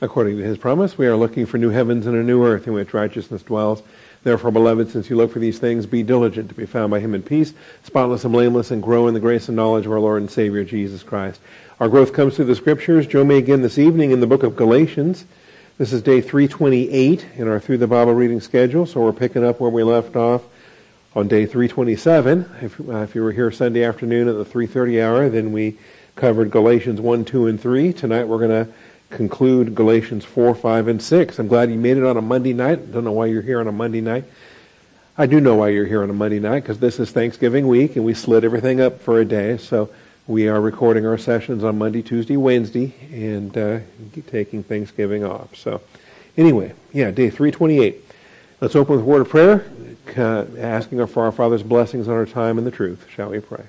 according to his promise, we are looking for new heavens and a new earth in which righteousness dwells. Therefore, beloved, since you look for these things, be diligent to be found by him in peace, spotless and blameless, and grow in the grace and knowledge of our Lord and Savior, Jesus Christ. Our growth comes through the Scriptures. Join me again this evening in the book of Galatians. This is day 328 in our Through the Bible reading schedule, so we're picking up where we left off on day 327. If you were here Sunday afternoon at the 3:30 hour, then we covered Galatians 1, 2, and 3. Tonight we're going to conclude Galatians 4, 5, and 6. I'm glad you made it on a Monday night. I don't know why you're here on a Monday night. I do know why you're here on a Monday night, because this is Thanksgiving week, and we slid everything up for a day. So we are recording our sessions on Monday, Tuesday, Wednesday, and taking Thanksgiving off. So anyway, day 328. Let's open with a word of prayer, asking for our Father's blessings on our time in the truth. Shall we pray?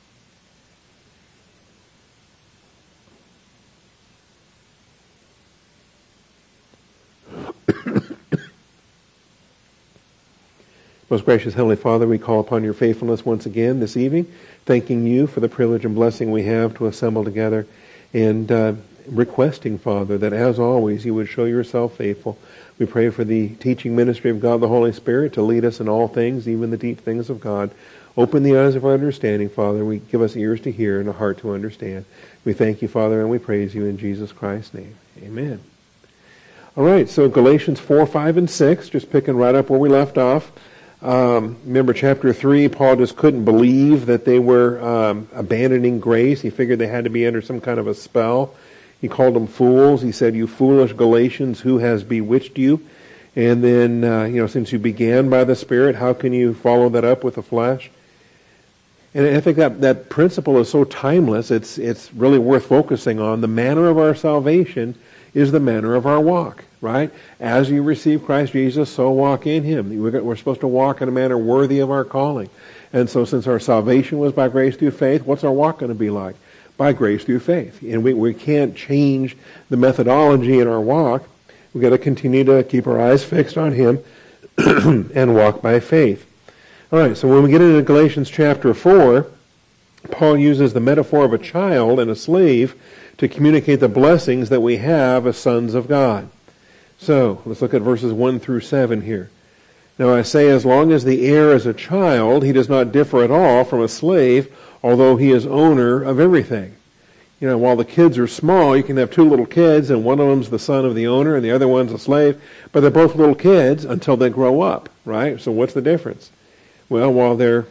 Most gracious Heavenly Father, we call upon your faithfulness once again this evening, thanking you for the privilege and blessing we have to assemble together, and requesting, Father, that as always you would show yourself faithful. We pray for the teaching ministry of God the Holy Spirit to lead us in all things, even the deep things of God. Open the eyes of our understanding, Father. We give us ears to hear and a heart to understand. We thank you, Father, and we praise you in Jesus Christ's name. Amen. All right, so Galatians 4, 5, and 6, just picking right up where we left off. Remember chapter 3, Paul just couldn't believe that they were abandoning grace. He figured they had to be under some kind of a spell. He called them fools. He said, "You foolish Galatians, who has bewitched you?" And then, since you began by the Spirit, how can you follow that up with the flesh? And I think that principle is so timeless, it's really worth focusing on. The manner of our salvation is the manner of our walk, right? As you receive Christ Jesus, so walk in him. We're supposed to walk in a manner worthy of our calling. And so since our salvation was by grace through faith, what's our walk going to be like? By grace through faith. And we can't change the methodology in our walk. We've got to continue to keep our eyes fixed on him and walk by faith. All right, so when we get into Galatians chapter 4, Paul uses the metaphor of a child and a slave to communicate the blessings that we have as sons of God. So, let's look at verses 1 through 7 here. Now I say, as long as the heir is a child, he does not differ at all from a slave, although he is owner of everything. While the kids are small, you can have two little kids, and one of them's the son of the owner, and the other one's a slave, but they're both little kids until they grow up, right? So what's the difference? Well, while they're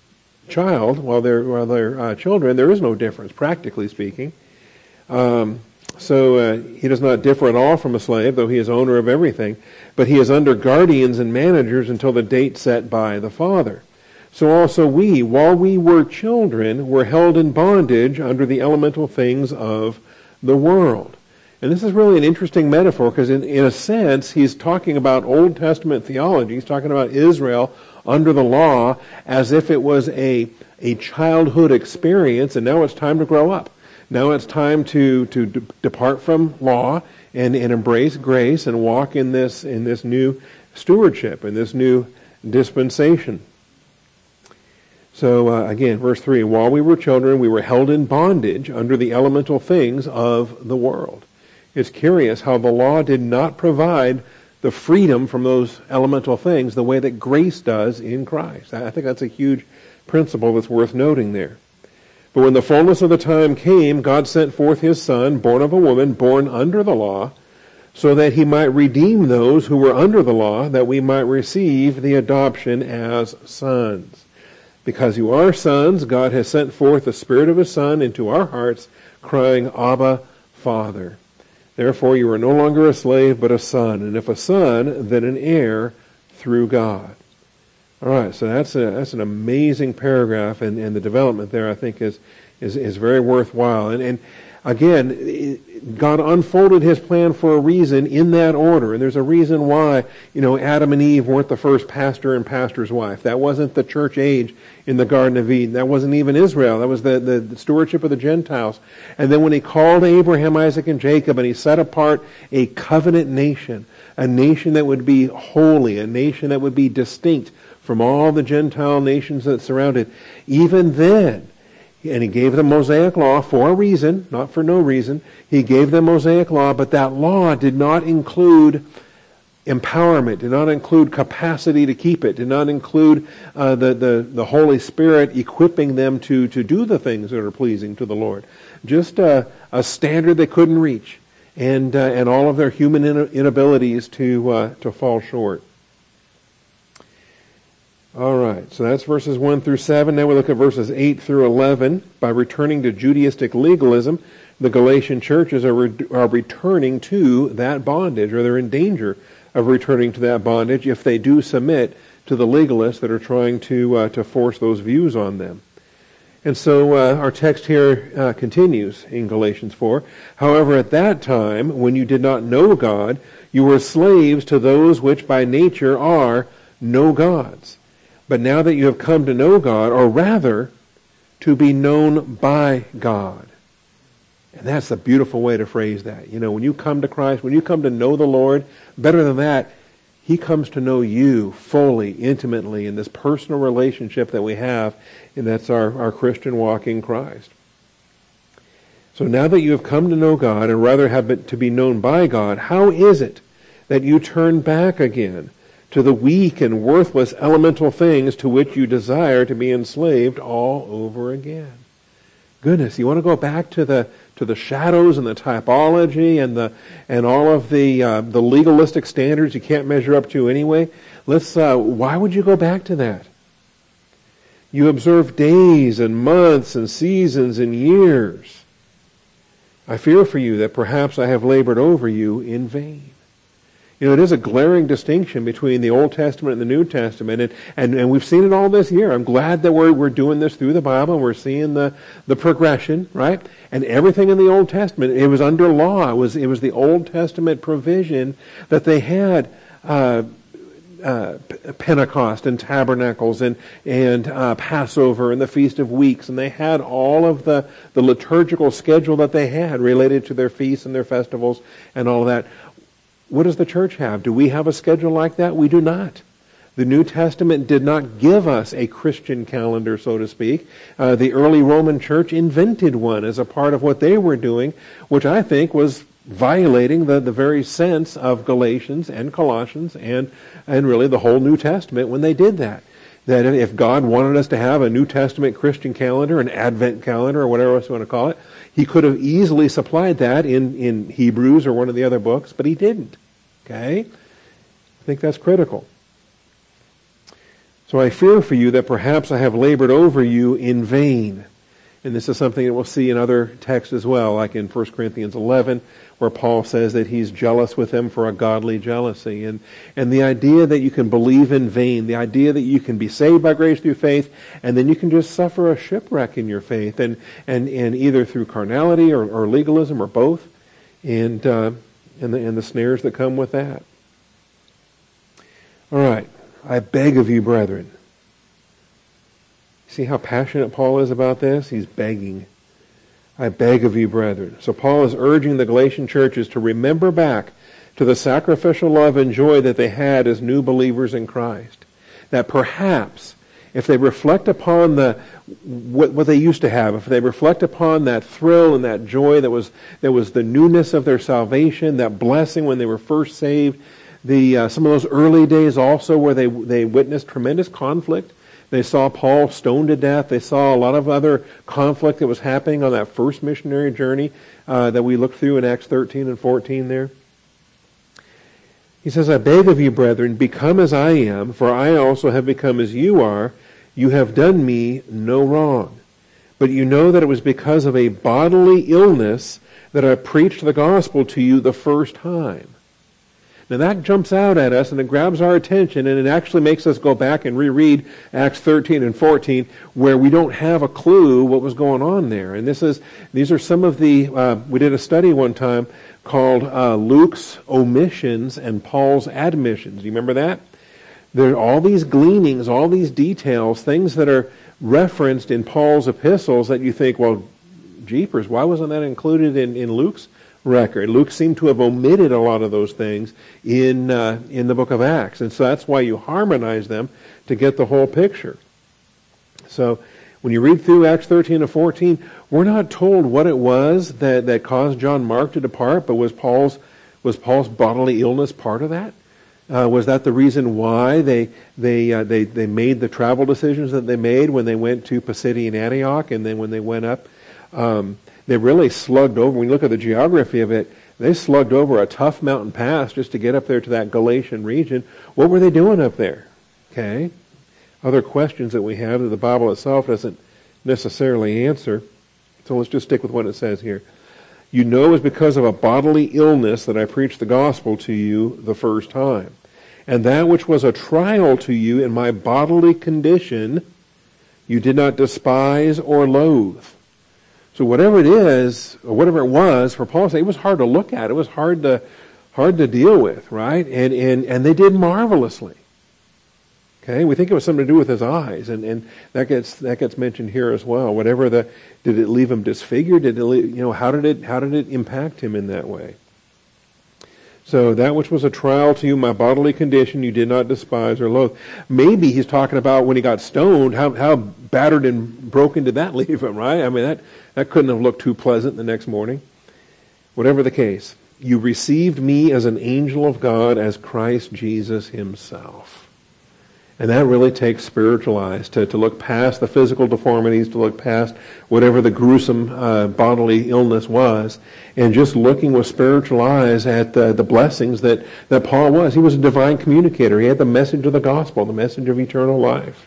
children, there is no difference, practically speaking. So he does not differ at all from a slave, though he is owner of everything, but he is under guardians and managers until the date set by the Father. So also we, while we were children, were held in bondage under the elemental things of the world. And this is really an interesting metaphor, because in a sense, he's talking about Old Testament theology. He's talking about Israel under the law as if it was a childhood experience, and now it's time to grow up. Now it's time to depart from law and embrace grace and walk in this new stewardship, in this new dispensation. So again, verse 3, while we were children, we were held in bondage under the elemental things of the world. It's curious how the law did not provide the freedom from those elemental things the way that grace does in Christ. I think that's a huge principle that's worth noting there. But when the fullness of the time came, God sent forth his Son, born of a woman, born under the law, so that he might redeem those who were under the law, that we might receive the adoption as sons. Because you are sons, God has sent forth the Spirit of his Son into our hearts, crying, Abba, Father. Therefore you are no longer a slave, but a son, and if a son, then an heir through God. All right, so that's an amazing paragraph, and the development there, I think, is very worthwhile. And again, God unfolded his plan for a reason in that order, and there's a reason why Adam and Eve weren't the first pastor and pastor's wife. That wasn't the church age in the Garden of Eden. That wasn't even Israel. That was the stewardship of the Gentiles. And then when he called Abraham, Isaac, and Jacob, and he set apart a covenant nation, a nation that would be holy, a nation that would be distinct from all the Gentile nations that surrounded, even then, And he gave them Mosaic law for a reason, not for no reason. He gave them Mosaic law, but that law did not include empowerment, did not include capacity to keep it, did not include the Holy Spirit equipping them to do the things that are pleasing to the Lord. Just a standard they couldn't reach, and all of their human inabilities to fall short. All right, so that's verses 1 through 7. Now we look at verses 8 through 11. By returning to Judaistic legalism, the Galatian churches are returning to that bondage, or they're in danger of returning to that bondage if they do submit to the legalists that are trying to force those views on them. And so our text here continues in Galatians 4. However, at that time, when you did not know God, you were slaves to those which by nature are no gods. But now that you have come to know God, or rather, to be known by God. And that's a beautiful way to phrase that. You know, when you come to Christ, when you come to know the Lord, better than that, He comes to know you fully, intimately, in this personal relationship that we have, and that's our Christian walk in Christ. So now that you have come to know God, and rather have it to be known by God, how is it that you turn back again to the weak and worthless elemental things to which you desire to be enslaved all over again? Goodness, you want to go back to the shadows and the typology and all of the legalistic standards you can't measure up to anyway? Why would you go back to that? You observe days and months and seasons and years. I fear for you that perhaps I have labored over you in vain. You know, it is a glaring distinction between the Old Testament and the New Testament, and we've seen it all this year. I'm glad that we're doing this through the Bible, and we're seeing the progression, right? And everything in the Old Testament, it was under law. It was the Old Testament provision that they had Pentecost and tabernacles and Passover and the Feast of Weeks, and they had all of the liturgical schedule that they had related to their feasts and their festivals and all of that. What does the church have? Do we have a schedule like that? We do not. The New Testament did not give us a Christian calendar, so to speak. The early Roman church invented one as a part of what they were doing, which I think was violating the very sense of Galatians and Colossians and really the whole New Testament when they did that. That if God wanted us to have a New Testament Christian calendar, an Advent calendar, or whatever else you want to call it, He could have easily supplied that in Hebrews or one of the other books, but He didn't. Okay? I think that's critical. So I fear for you that perhaps I have labored over you in vain. And this is something that we'll see in other texts as well, like in 1 Corinthians 11, where Paul says that he's jealous with them for a godly jealousy. And the idea that you can believe in vain, the idea that you can be saved by grace through faith, and then you can just suffer a shipwreck in your faith, and either through carnality or legalism or both, and the snares that come with that. All right. I beg of you, brethren. See how passionate Paul is about this? He's begging. I beg of you, brethren. So Paul is urging the Galatian churches to remember back to the sacrificial love and joy that they had as new believers in Christ. That perhaps, if they reflect upon what they used to have, if they reflect upon that thrill and that joy that was the newness of their salvation, that blessing when they were first saved, some of those early days also where they witnessed tremendous conflict. They saw Paul stoned to death. They saw a lot of other conflict that was happening on that first missionary journey that we looked through in Acts 13 and 14 there. He says, I beg of you, brethren, become as I am, for I also have become as you are. You have done me no wrong. But you know that it was because of a bodily illness that I preached the gospel to you the first time. Now that jumps out at us and it grabs our attention, and it actually makes us go back and reread Acts 13 and 14 where we don't have a clue what was going on there. And these are some of the, we did a study one time called Luke's omissions and Paul's admissions. Do you remember that? There are all these gleanings, all these details, things that are referenced in Paul's epistles that you think, well, jeepers, why wasn't that included in Luke's record? Luke seemed to have omitted a lot of those things in the book of Acts. And so that's why you harmonize them to get the whole picture. So When you read through Acts 13 and 14, we're not told what it was that caused John Mark to depart, but was Paul's bodily illness part of that? Was that the reason why they made the travel decisions that they made when they went to Pisidian Antioch, and then when they went up, they really slugged over. When you look at the geography of it, they slugged over a tough mountain pass just to get up there to that Galatian region. What were they doing up there? Okay. Other questions that we have that the Bible itself doesn't necessarily answer. So let's just stick with what it says here. You know it was because of a bodily illness that I preached the gospel to you the first time. And that which was a trial to you in my bodily condition, you did not despise or loathe. So whatever it is, or whatever it was, for Paul to say, it was hard to look at. It was hard to deal with, right? And they did marvelously. Okay, we think it was something to do with his eyes, and that gets mentioned here as well. Did it leave him disfigured? How did it impact him in that way? So that which was a trial to you, my bodily condition, you did not despise or loathe. Maybe he's talking about when he got stoned, how battered and broken did that leave him, right? I mean, that couldn't have looked too pleasant the next morning. Whatever the case, you received me as an angel of God, as Christ Jesus himself. And that really takes spiritual eyes to look past the physical deformities, to look past whatever the gruesome bodily illness was, and just looking with spiritual eyes at the blessings that Paul was. He was a divine communicator. He had the message of the gospel, the message of eternal life.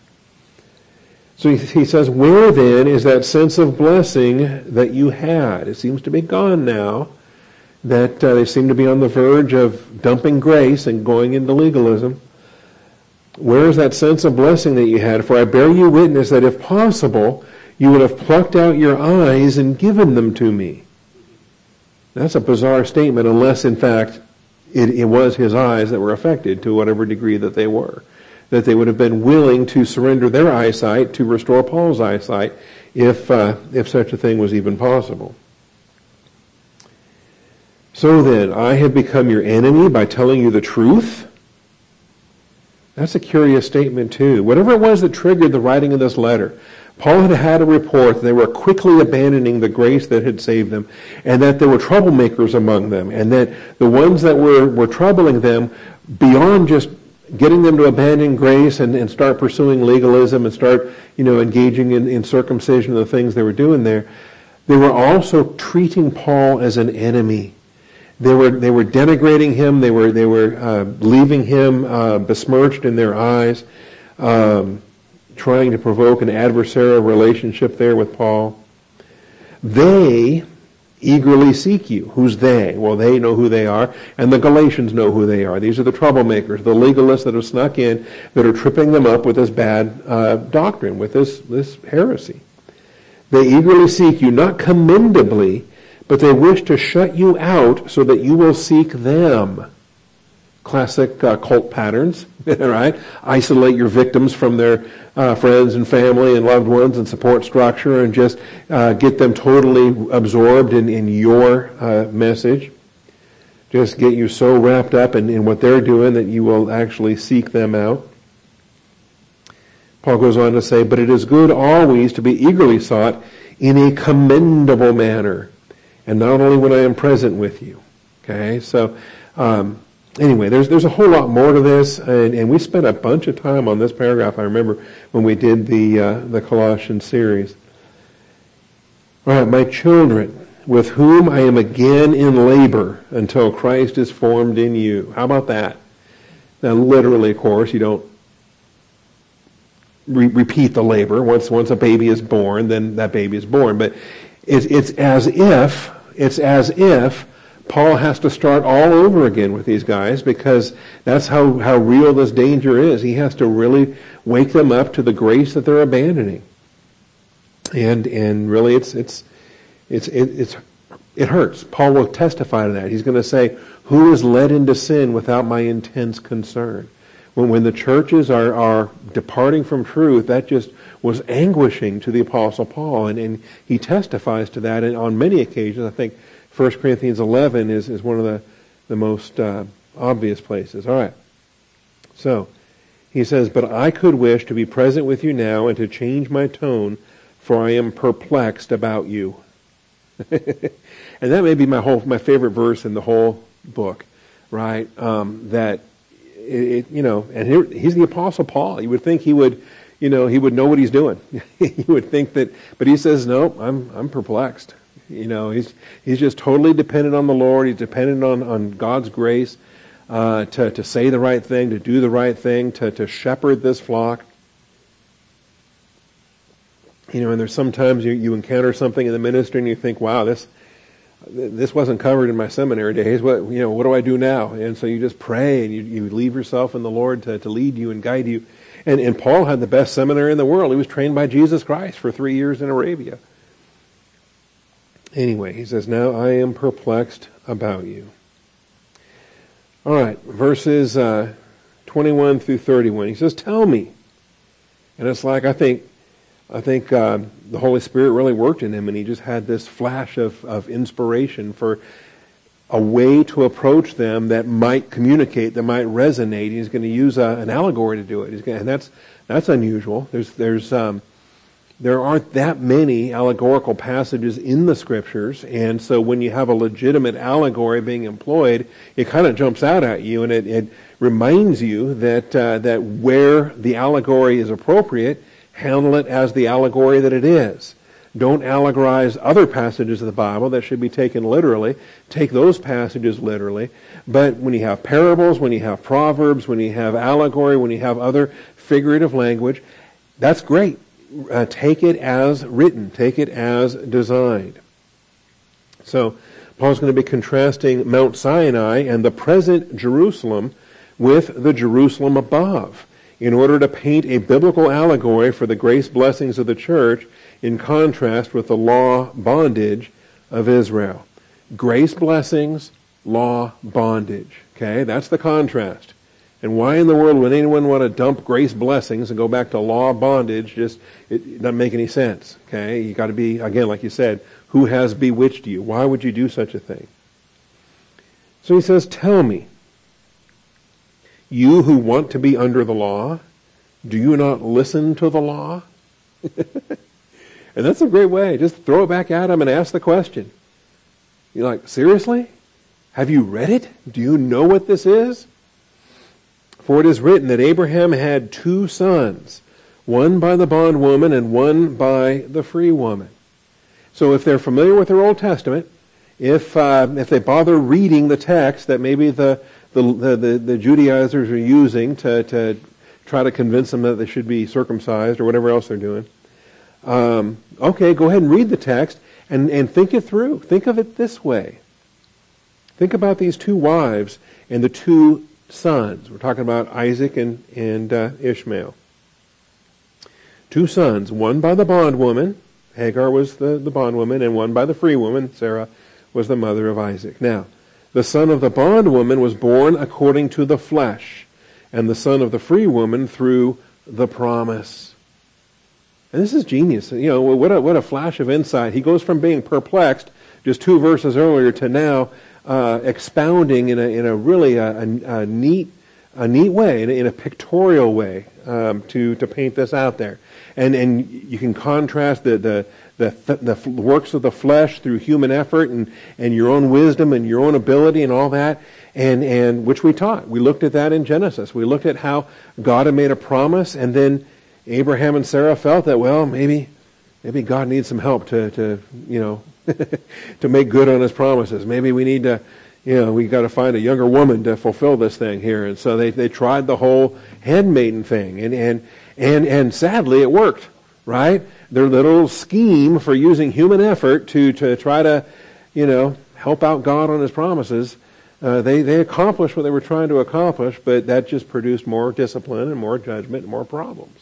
So he says, where then is that sense of blessing that you had? It seems to be gone now, that they seem to be on the verge of dumping grace and going into legalism. Where is that sense of blessing that you had? For I bear you witness that if possible, you would have plucked out your eyes and given them to me. That's a bizarre statement, unless in fact it was his eyes that were affected to whatever degree that they were. That they would have been willing to surrender their eyesight to restore Paul's eyesight if such a thing was even possible. So then, I have become your enemy by telling you the truth. That's a curious statement too. Whatever it was that triggered the writing of this letter, Paul had had a report that they were quickly abandoning the grace that had saved them, and that there were troublemakers among them, and that the ones that were troubling them, beyond just getting them to abandon grace and start pursuing legalism and start engaging in circumcision and the things they were doing there, they were also treating Paul as an enemy. They were denigrating him. They were leaving him besmirched in their eyes, trying to provoke an adversarial relationship there with Paul. They eagerly seek you. Who's they? Well, they know who they are, and the Galatians know who they are. These are the troublemakers, the legalists that have snuck in, that are tripping them up with this bad doctrine, with this heresy. They eagerly seek you, not commendably, but they wish to shut you out so that you will seek them. Classic cult patterns, right? Isolate your victims from their friends and family and loved ones and support structure, and just get them totally absorbed in your message. Just get you so wrapped up in what they're doing that you will actually seek them out. Paul goes on to say, but it is good always to be eagerly sought in a commendable manner, and not only when I am present with you. Okay, so anyway, there's a whole lot more to this, and we spent a bunch of time on this paragraph, I remember, when we did the Colossians series. All right, my children, with whom I am again in labor until Christ is formed in you. How about that? Now, literally, of course, you don't repeat the labor. Once a baby is born, then that baby is born. But it's as if Paul has to start all over again with these guys, because that's how real this danger is. He has to really wake them up to the grace that they're abandoning. And really it hurts. Paul will testify to that. He's going to say, who is led into sin without my intense concern? When the churches are departing from truth, that just was anguishing to the Apostle Paul, and he testifies to that on many occasions. I think 1 Corinthians 11 is one of the most obvious places. All right. So, he says, but I could wish to be present with you now and to change my tone for I am perplexed about you. And that may be my favorite verse in the whole book, right? And here he's the Apostle Paul. You would think he would know what he's doing. You would think that, but he says, no, I'm perplexed. He's just totally dependent on the Lord. He's dependent on God's grace to say the right thing, to do the right thing, to shepherd this flock. And there's sometimes you encounter something in the ministry and you think, wow, this wasn't covered in my seminary days. What do I do now? And so you just pray and you leave yourself in the Lord to lead you and guide you. And Paul had the best seminary in the world. He was trained by Jesus Christ for 3 years in Arabia. Anyway, he says, now I am perplexed about you. All right, verses 21 through 31. He says, tell me. And it's like, I think the Holy Spirit really worked in him, and he just had this flash of inspiration for a way to approach them that might communicate, that might resonate. He's going to use an allegory to do it. And that's unusual. There aren't that many allegorical passages in the Scriptures, and so when you have a legitimate allegory being employed, it kind of jumps out at you, and it reminds you that where the allegory is appropriate, handle it as the allegory that it is. Don't allegorize other passages of the Bible that should be taken literally. Take those passages literally. But when you have parables, when you have proverbs, when you have allegory, when you have other figurative language, that's great. Take it as written. Take it as designed. So Paul's going to be contrasting Mount Sinai and the present Jerusalem with the Jerusalem above, in order to paint a biblical allegory for the grace blessings of the church in contrast with the law bondage of Israel. Grace blessings, law bondage. Okay, that's the contrast. And why in the world would anyone want to dump grace blessings and go back to law bondage? It doesn't make any sense. Okay, you got to be, again, like you said, who has bewitched you? Why would you do such a thing? So he says, tell me, you who want to be under the law, do you not listen to the law? And that's a great way. Just throw it back at him and ask the question. You're like, seriously? Have you read it? Do you know what this is? For it is written that Abraham had 2 sons, one by the bondwoman and one by the free woman. So if they're familiar with their Old Testament, if they bother reading the text that maybe the Judaizers are using to try to convince them that they should be circumcised or whatever else they're doing, okay, go ahead and read the text and think it through. Think of it this way. Think about these 2 wives and the 2 sons. We're talking about Isaac and Ishmael. 2 sons, one by the bondwoman, Hagar was the bondwoman, and one by the free woman, Sarah was the mother of Isaac. Now, the son of the bondwoman was born according to the flesh, and the son of the free woman through the promise. And this is genius. What a flash of insight. He goes from being perplexed just 2 verses earlier to now expounding in a really a neat way, in a pictorial way, to paint this out there. And you can contrast the works of the flesh through human effort and your own wisdom and your own ability and all that, and which we taught. We looked at that in Genesis. We looked at how God had made a promise, and then Abraham and Sarah felt that, well, maybe God needs some help to to make good on his promises. Maybe we need to, we got to find a younger woman to fulfill this thing here. And so they tried the whole handmaiden thing, and sadly it worked, right? Their little scheme for using human effort to try to, help out God on his promises, they accomplished what they were trying to accomplish, but that just produced more discipline and more judgment and more problems.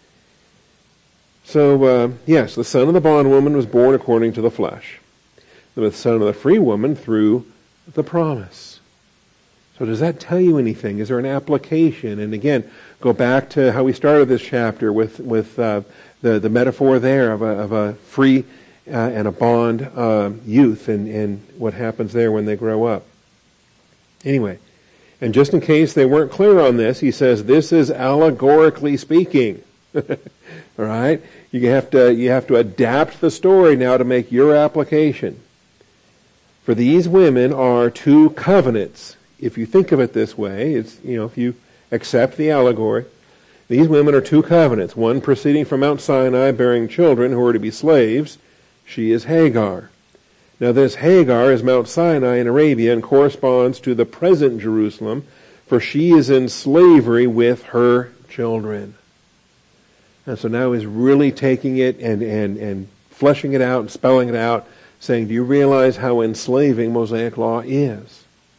So, yes, the son of the bondwoman was born according to the flesh. The son of the free woman through the promise. So does that tell you anything? Is there an application? And again, go back to how we started this chapter with the metaphor there of a free and a bond youth and what happens there when they grow up. Anyway, and just in case they weren't clear on this, he says this is allegorically speaking. All right? You have to adapt the story now to make your application. For these women are two covenants. If you think of it this way, it's, if you accept the allegory, these women are two covenants. One proceeding from Mount Sinai, bearing children who are to be slaves. She is Hagar. Now this Hagar is Mount Sinai in Arabia and corresponds to the present Jerusalem, for she is in slavery with her children. And so now he's really taking it and fleshing it out and spelling it out, saying, do you realize how enslaving Mosaic law is?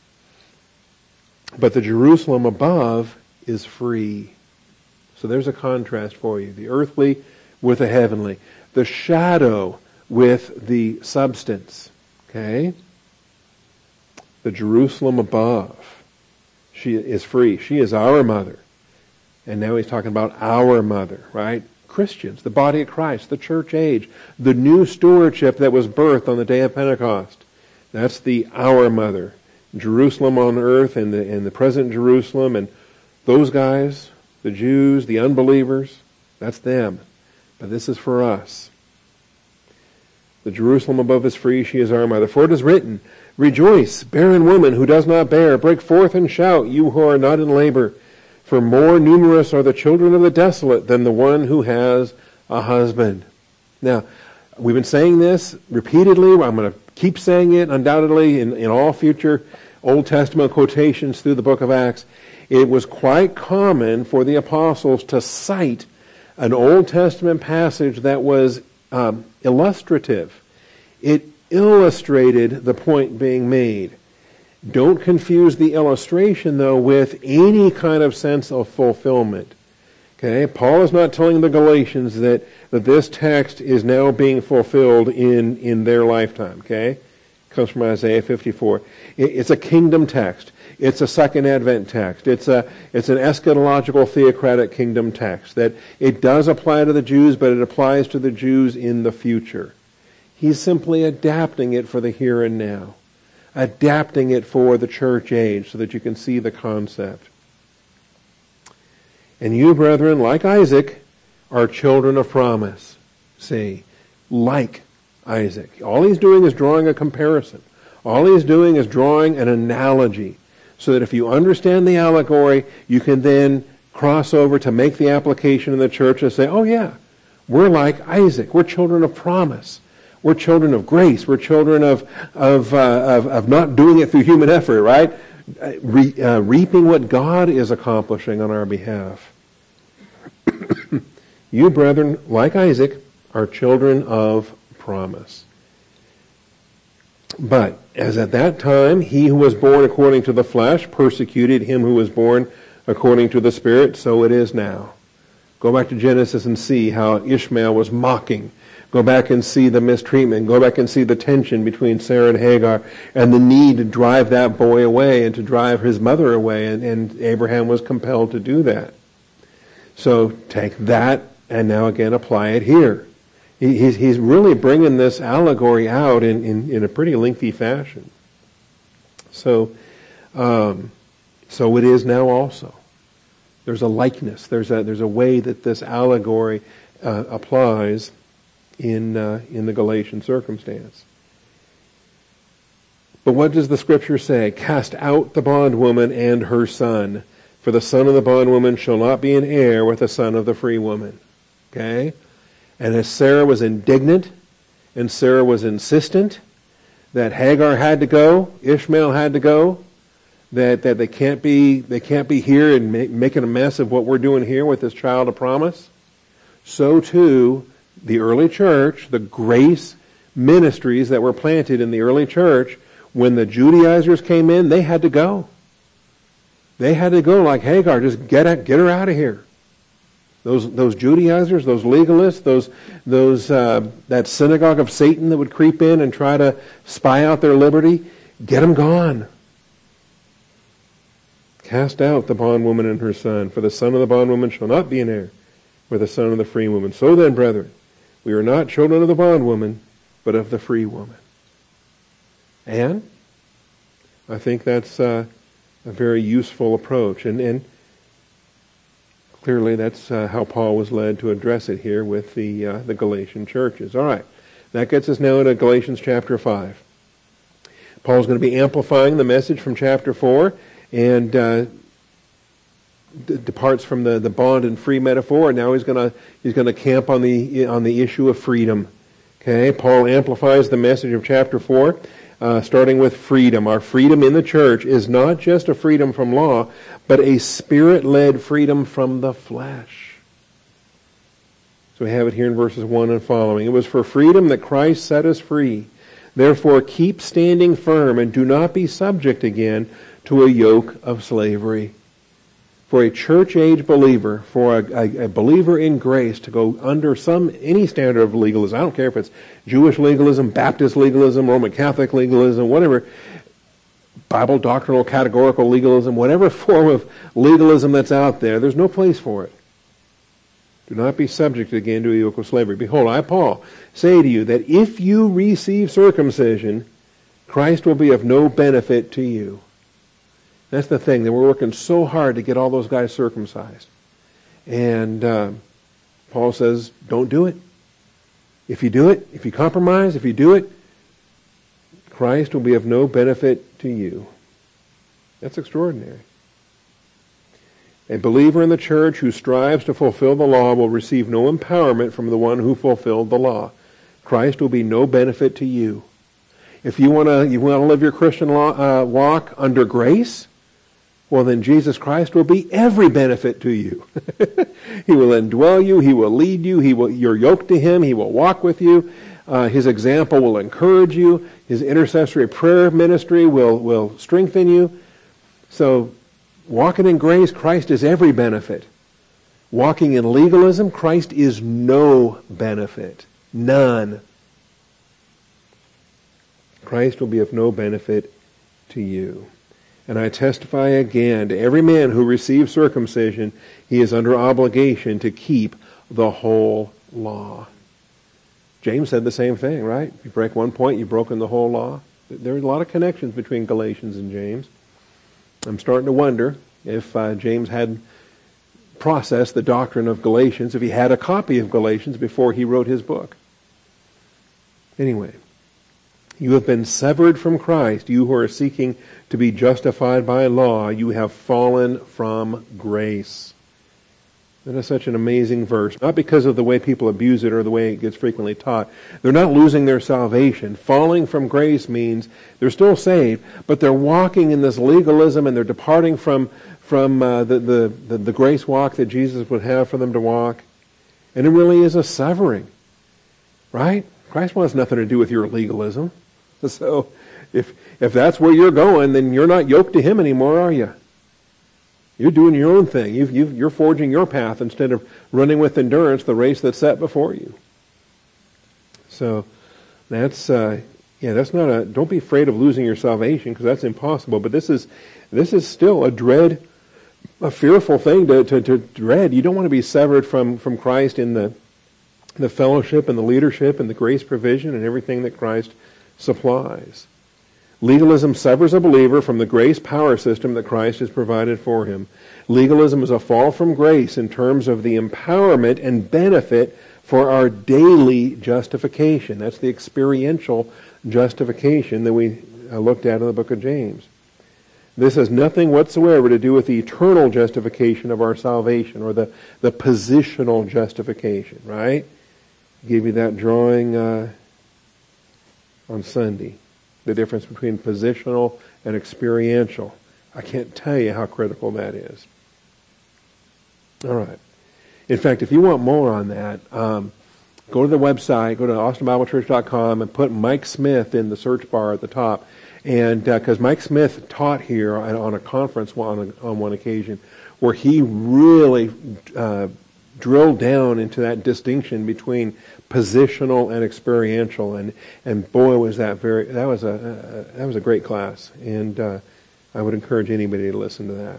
But the Jerusalem above is free. So there's a contrast for you. The earthly with the heavenly. The shadow with the substance. Okay? The Jerusalem above. She is free. She is our mother. And now he's talking about our mother, right? Christians, the body of Christ, the church age, the new stewardship that was birthed on the day of Pentecost. That's the our mother. Jerusalem on earth and the present Jerusalem, and those guys, the Jews, the unbelievers, that's them. But this is for us. The Jerusalem above is free, she is our mother. For it is written, rejoice, barren woman who does not bear, break forth and shout, you who are not in labor. For more numerous are the children of the desolate than the one who has a husband. Now, we've been saying this repeatedly. I'm going to keep saying it undoubtedly in all future Old Testament quotations through the book of Acts. It was quite common for the apostles to cite an Old Testament passage that was illustrative. It illustrated the point being made. Don't confuse the illustration, though, with any kind of sense of fulfillment. Okay? Paul is not telling the Galatians that this text is now being fulfilled in their lifetime. Okay? It comes from Isaiah 54. It's a kingdom text. It's a second advent text. It's an eschatological theocratic kingdom text. That it does apply to the Jews, but it applies to the Jews in the future. He's simply adapting it for the here and now. Adapting it for the church age so that you can see the concept. And you, brethren, like Isaac, are children of promise. See, like Isaac. All he's doing is drawing a comparison. All he's doing is drawing an analogy so that if you understand the allegory, you can then cross over to make the application in the church and say, oh yeah, we're like Isaac. We're children of promise. We're children of grace. We're children of not doing it through human effort, right? Reaping what God is accomplishing on our behalf. You, brethren, like Isaac, are children of promise. But, as at that time, he who was born according to the flesh persecuted him who was born according to the Spirit, so it is now. Go back to Genesis and see how Ishmael was mocking. Go back and see the mistreatment. Go back and see the tension between Sarah and Hagar and the need to drive that boy away and to drive his mother away. And Abraham was compelled to do that. So take that and now again apply it here. He's really bringing this allegory out in a pretty lengthy fashion. So it is now also. There's a likeness. There's a way that this allegory applies in the Galatian circumstance. But what does the Scripture say? Cast out the bondwoman and her son, for the son of the bondwoman shall not be an heir with the son of the free woman. Okay? And as Sarah was indignant, and Sarah was insistent that Hagar had to go, Ishmael had to go, that they can't be here and making a mess of what we're doing here with this child of promise, so too the early church, the grace ministries that were planted in the early church, when the Judaizers came in, they had to go. They had to go like Hagar, just get her out of here. Those Judaizers, those legalists, that synagogue of Satan that would creep in and try to spy out their liberty, get them gone. Cast out the bondwoman and her son, for the son of the bondwoman shall not be an heir with the son of the free woman. So then, brethren, we are not children of the bondwoman, but of the free woman. And I think that's a very useful approach. And Clearly, that's how Paul was led to address it here with the Galatian churches. All right, that gets us now into Galatians chapter 5. Paul's going to be amplifying the message from chapter 4 and departs from the bond and free metaphor, and now he's going to camp on the issue of freedom. Okay, Paul amplifies the message of chapter 4, starting with freedom. Our freedom in the church is not just a freedom from law, but a spirit-led freedom from the flesh. So we have it here in verses 1 and following. It was for freedom that Christ set us free. Therefore keep standing firm and do not be subject again to a yoke of slavery. For a church-age believer, for a believer in grace to go under any standard of legalism, I don't care if it's Jewish legalism, Baptist legalism, Roman Catholic legalism, whatever, Bible doctrinal categorical legalism, whatever form of legalism that's out there, there's no place for it. Do not be subject again to a yoke of slavery. Behold, I, Paul, say to you that if you receive circumcision, Christ will be of no benefit to you. That's the thing, that we're working so hard to get all those guys circumcised. And Paul says, don't do it. If you do it, if you compromise, if you do it, Christ will be of no benefit to you. That's extraordinary. A believer in the church who strives to fulfill the law will receive no empowerment from the one who fulfilled the law. Christ will be no benefit to you. If you want to live your Christian walk under grace, well, then Jesus Christ will be every benefit to you. He will indwell you. He will lead you. You're yoked to Him. He will walk with you. His example will encourage you. His intercessory prayer ministry will strengthen you. So, walking in grace, Christ is every benefit. Walking in legalism, Christ is no benefit. None. Christ will be of no benefit to you. And I testify again, to every man who receives circumcision, he is under obligation to keep the whole law. James said the same thing, right? If you break one point, you've broken the whole law. There are a lot of connections between Galatians and James. I'm starting to wonder if James had processed the doctrine of Galatians, if he had a copy of Galatians before he wrote his book. Anyway, you have been severed from Christ, you who are seeking to be justified by law. You have fallen from grace. That is such an amazing verse. Not because of the way people abuse it or the way it gets frequently taught. They're not losing their salvation. Falling from grace means they're still saved, but they're walking in this legalism and they're departing from the grace walk that Jesus would have for them to walk. And it really is a severing. Right? Christ wants nothing to do with your legalism. So if that's where you're going, then you're not yoked to Him anymore, are you? You're doing your own thing. You're forging your path instead of running with endurance the race that's set before you. So that's not don't be afraid of losing your salvation, because that's impossible. But this is still a fearful thing to dread. You don't want to be severed from Christ in the fellowship and the leadership and the grace provision and everything that Christ supplies. Legalism severs a believer from the grace power system that Christ has provided for him. Legalism is a fall from grace in terms of the empowerment and benefit for our daily justification. That's the experiential justification that we looked at in the book of James. This has nothing whatsoever to do with the eternal justification of our salvation, or the positional justification, right? I gave you that drawing on Sunday. The difference between positional and experiential. I can't tell you how critical that is. All right. In fact, if you want more on that, go to the website, go to austinbiblechurch.com and put Mike Smith in the search bar at the top. And because Mike Smith taught here on a conference on one occasion where he really drilled down into that distinction between positional and experiential, and boy, was that was a great class, and I would encourage anybody to listen to that.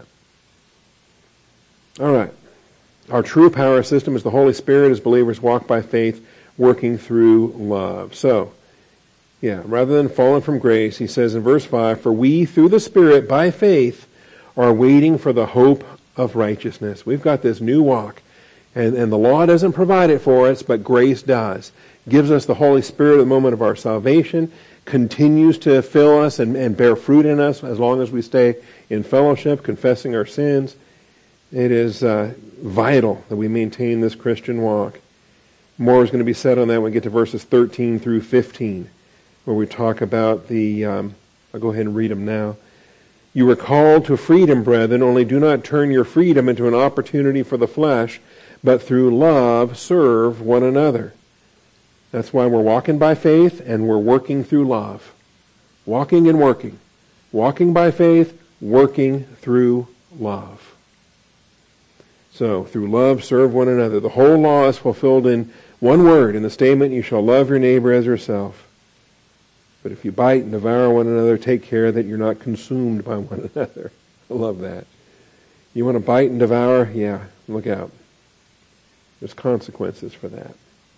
All right, our true power system is the Holy Spirit as believers walk by faith, working through love. So, rather than falling from grace, he says in verse 5, "For we through the Spirit by faith are waiting for the hope of righteousness. We've got this new walk. And the law doesn't provide it for us, but grace does. Gives us the Holy Spirit at the moment of our salvation, continues to fill us and bear fruit in us as long as we stay in fellowship, confessing our sins. It is vital that we maintain this Christian walk. More is going to be said on that when we get to verses 13 through 15, where we talk about I'll go ahead and read them now. You were called to freedom, brethren, only do not turn your freedom into an opportunity for the flesh, but through love serve one another. That's why we're walking by faith and we're working through love. Walking and working. Walking by faith, working through love. So, through love, serve one another. The whole law is fulfilled in one word, in the statement, you shall love your neighbor as yourself. But if you bite and devour one another, take care that you're not consumed by one another. I love that. You want to bite and devour? Yeah, look out. There's consequences for that.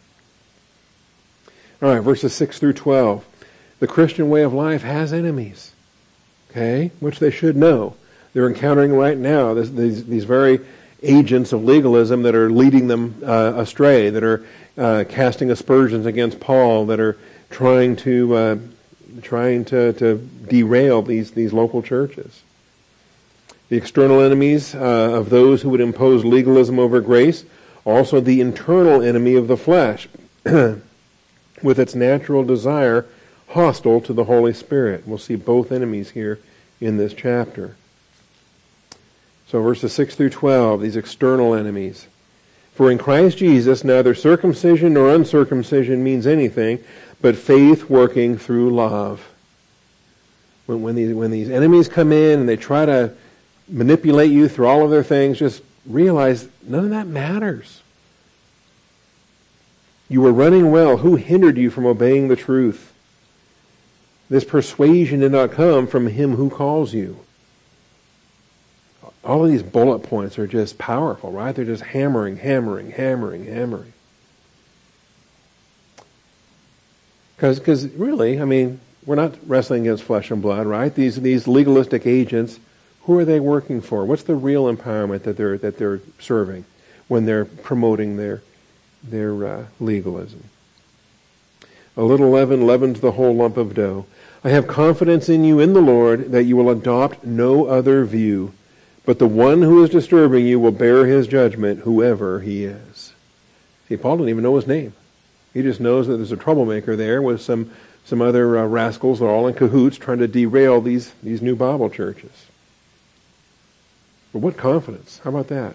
All right, verses 6 through 12. The Christian way of life has enemies, okay, which they should know. They're encountering right now these very agents of legalism that are leading them astray, that are casting aspersions against Paul, that are trying to derail these local churches. The external enemies of those who would impose legalism over grace, also the internal enemy of the flesh, with its natural desire hostile to the Holy Spirit. We'll see both enemies here in this chapter. So verses 6 through 12, these external enemies. For in Christ Jesus neither circumcision nor uncircumcision means anything, but faith working through love. When these enemies come in and they try to manipulate you through all of their things, just realize none of that matters. You were running well. Who hindered you from obeying the truth? This persuasion did not come from him who calls you. All of these bullet points are just powerful, right? They're just hammering. Because really, I mean, we're not wrestling against flesh and blood, right? These legalistic agents, who are they working for? What's the real empowerment that they're serving when they're promoting their legalism? A little leaven leavens the whole lump of dough. I have confidence in you in the Lord that you will adopt no other view, but the one who is disturbing you will bear his judgment, whoever he is. See, Paul didn't even know his name. He just knows that there's a troublemaker there with some other rascals that are all in cahoots trying to derail these new Bible churches. But what confidence? How about that?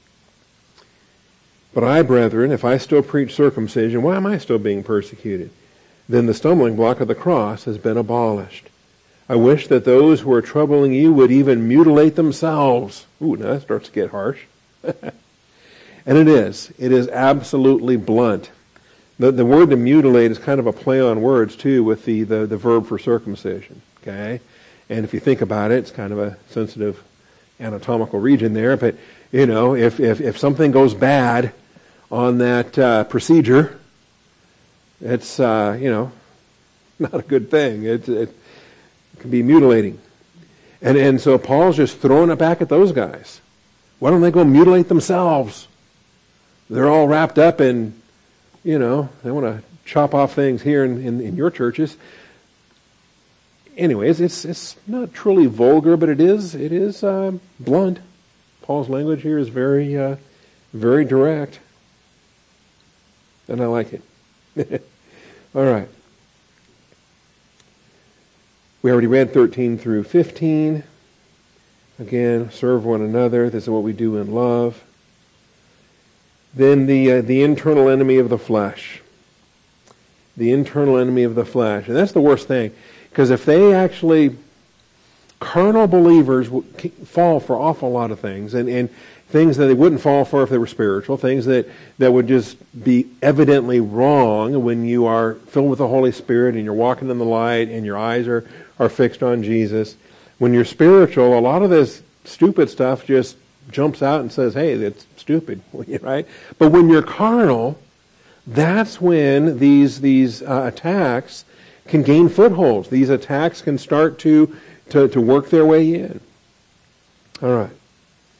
But I, brethren, if I still preach circumcision, why am I still being persecuted? Then the stumbling block of the cross has been abolished. I wish that those who are troubling you would even mutilate themselves. Ooh, now that starts to get harsh. And it is. It is absolutely blunt. The word to mutilate is kind of a play on words, too, with the verb for circumcision. Okay? And if you think about it, it's kind of a sensitive anatomical region there. But, you know, if something goes bad on that procedure, it's, not a good thing. It can be mutilating. And so Paul's just throwing it back at those guys. Why don't they go mutilate themselves? They're all wrapped up in, they want to chop off things here in your churches. Anyways, it's not truly vulgar, but it is blunt. Paul's language here is very, very direct. And I like it. All right. We already read 13 through 15. Again, serve one another. This is what we do in love. Then the internal enemy of the flesh. The internal enemy of the flesh. And that's the worst thing. Because if they actually, carnal believers fall for an awful lot of things. And things that they wouldn't fall for if they were spiritual. Things that would just be evidently wrong when you are filled with the Holy Spirit and you're walking in the light and your eyes are fixed on Jesus. When you're spiritual, a lot of this stupid stuff just jumps out and says, hey, that's stupid, right? But when you're carnal, that's when these attacks can gain footholds. These attacks can start to work their way in. All right.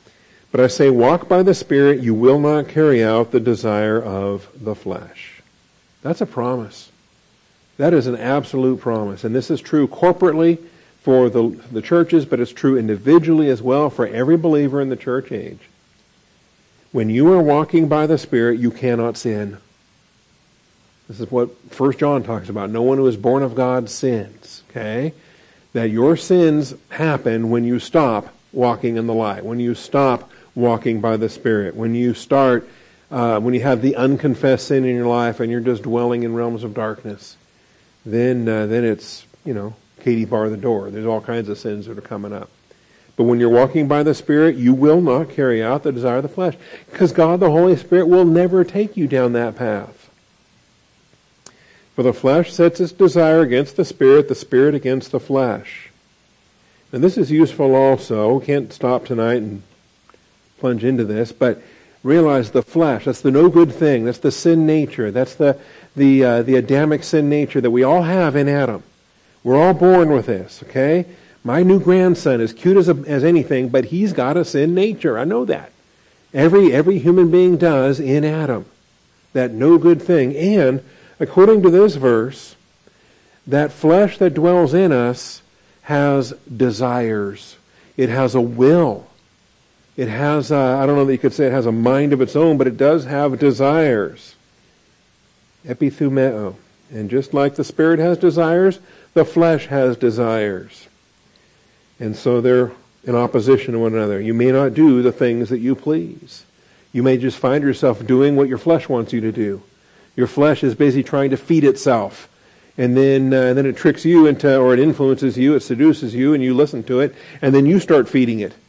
But I say, walk by the Spirit, you will not carry out the desire of the flesh. That's a promise. That is an absolute promise. And this is true corporately for the churches, but it's true individually as well for every believer in the church age. When you are walking by the Spirit, you cannot sin. This is what 1 John talks about. No one who is born of God sins. Okay? That your sins happen when you stop walking in the light, when you stop walking by the Spirit, when you start, when you have the unconfessed sin in your life and you're just dwelling in realms of darkness, then it's, Katie bar the door. There's all kinds of sins that are coming up. But when you're walking by the Spirit, you will not carry out the desire of the flesh, because God, the Holy Spirit, will never take you down that path. For the flesh sets its desire against the Spirit against the flesh. And this is useful also. We can't stop tonight and plunge into this, but realize the flesh, that's the no good thing, that's the sin nature, that's the Adamic sin nature that we all have in Adam. We're all born with this, okay? My new grandson is cute as anything, but he's got a sin nature. I know that. Every human being does in Adam. That no good thing. And according to this verse, that flesh that dwells in us has desires. It has a will. It has, I don't know that you could say it has a mind of its own, but it does have desires. Epithumeo. And just like the Spirit has desires, the flesh has desires. And so they're in opposition to one another. You may not do the things that you please. You may just find yourself doing what your flesh wants you to do. Your flesh is busy trying to feed itself. And then it tricks you into, or it influences you, it seduces you, and you listen to it, and then you start feeding it.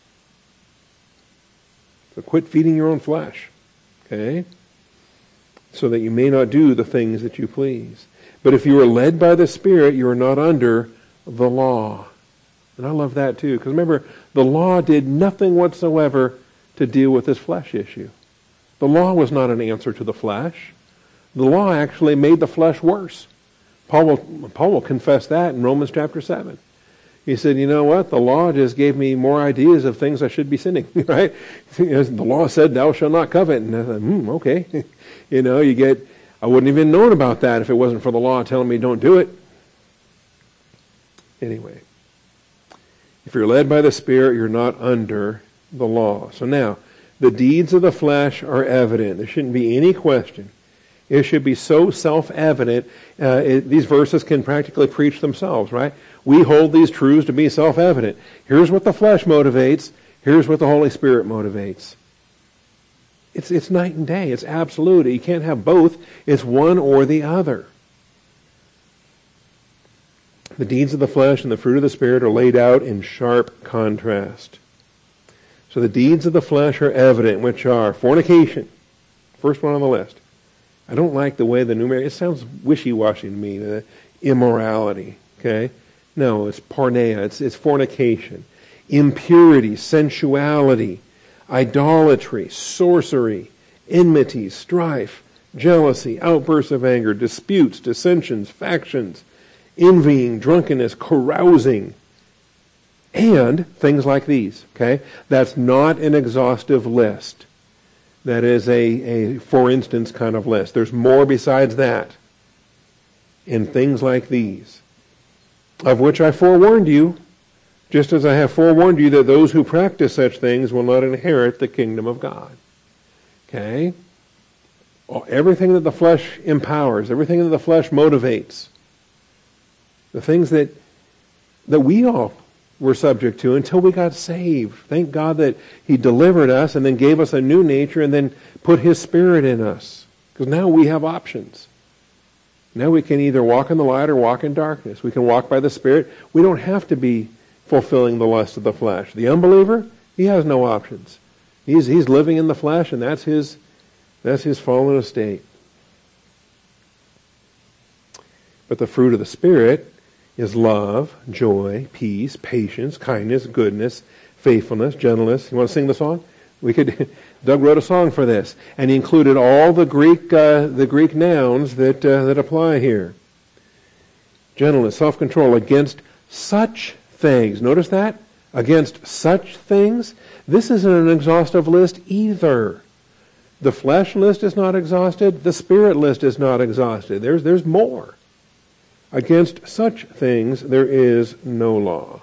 So quit feeding your own flesh. Okay? So that you may not do the things that you please. But if you are led by the Spirit, you are not under the law. And I love that too, because remember, the law did nothing whatsoever to deal with this flesh issue. The law was not an answer to the flesh. The law actually made the flesh worse. Paul will confess that in Romans chapter 7. He said, you know what? The law just gave me more ideas of things I should be sinning, right? The law said, thou shalt not covet. And I thought, okay. I wouldn't even known about that if it wasn't for the law telling me don't do it. Anyway. If you're led by the Spirit, you're not under the law. So now, the deeds of the flesh are evident. There shouldn't be any question. It should be so self-evident. These verses can practically preach themselves, right? We hold these truths to be self-evident. Here's what the flesh motivates. Here's what the Holy Spirit motivates. It's night and day. It's absolute. You can't have both. It's one or the other. The deeds of the flesh and the fruit of the Spirit are laid out in sharp contrast. So the deeds of the flesh are evident, which are fornication. First one on the list. I don't like the way the numerator, it sounds wishy-washy to me, immorality, okay? No, it's porneia, it's fornication. Impurity, sensuality, idolatry, sorcery, enmity, strife, jealousy, outbursts of anger, disputes, dissensions, factions, envying, drunkenness, carousing, and things like these, okay? That's not an exhaustive list. That is a for instance kind of list. There's more besides that. And things like these, of which I forewarned you, just as I have forewarned you that those who practice such things will not inherit the kingdom of God. Okay? Everything that the flesh empowers, everything that the flesh motivates, the things that we all were subject to until we got saved. Thank God that He delivered us and then gave us a new nature and then put His Spirit in us. Because now we have options. Now we can either walk in the light or walk in darkness. We can walk by the Spirit. We don't have to be fulfilling the lust of the flesh. The unbeliever, he has no options. He's living in the flesh, and that's his fallen estate. But the fruit of the Spirit is love, joy, peace, patience, kindness, goodness, faithfulness, gentleness. You want to sing the song? Doug wrote a song for this, and he included all the Greek nouns that apply here. Gentleness, self-control, against such things. Notice that? Against such things, this isn't an exhaustive list either. The flesh list is not exhausted. The spirit list is not exhausted. There's more. Against such things there is no law.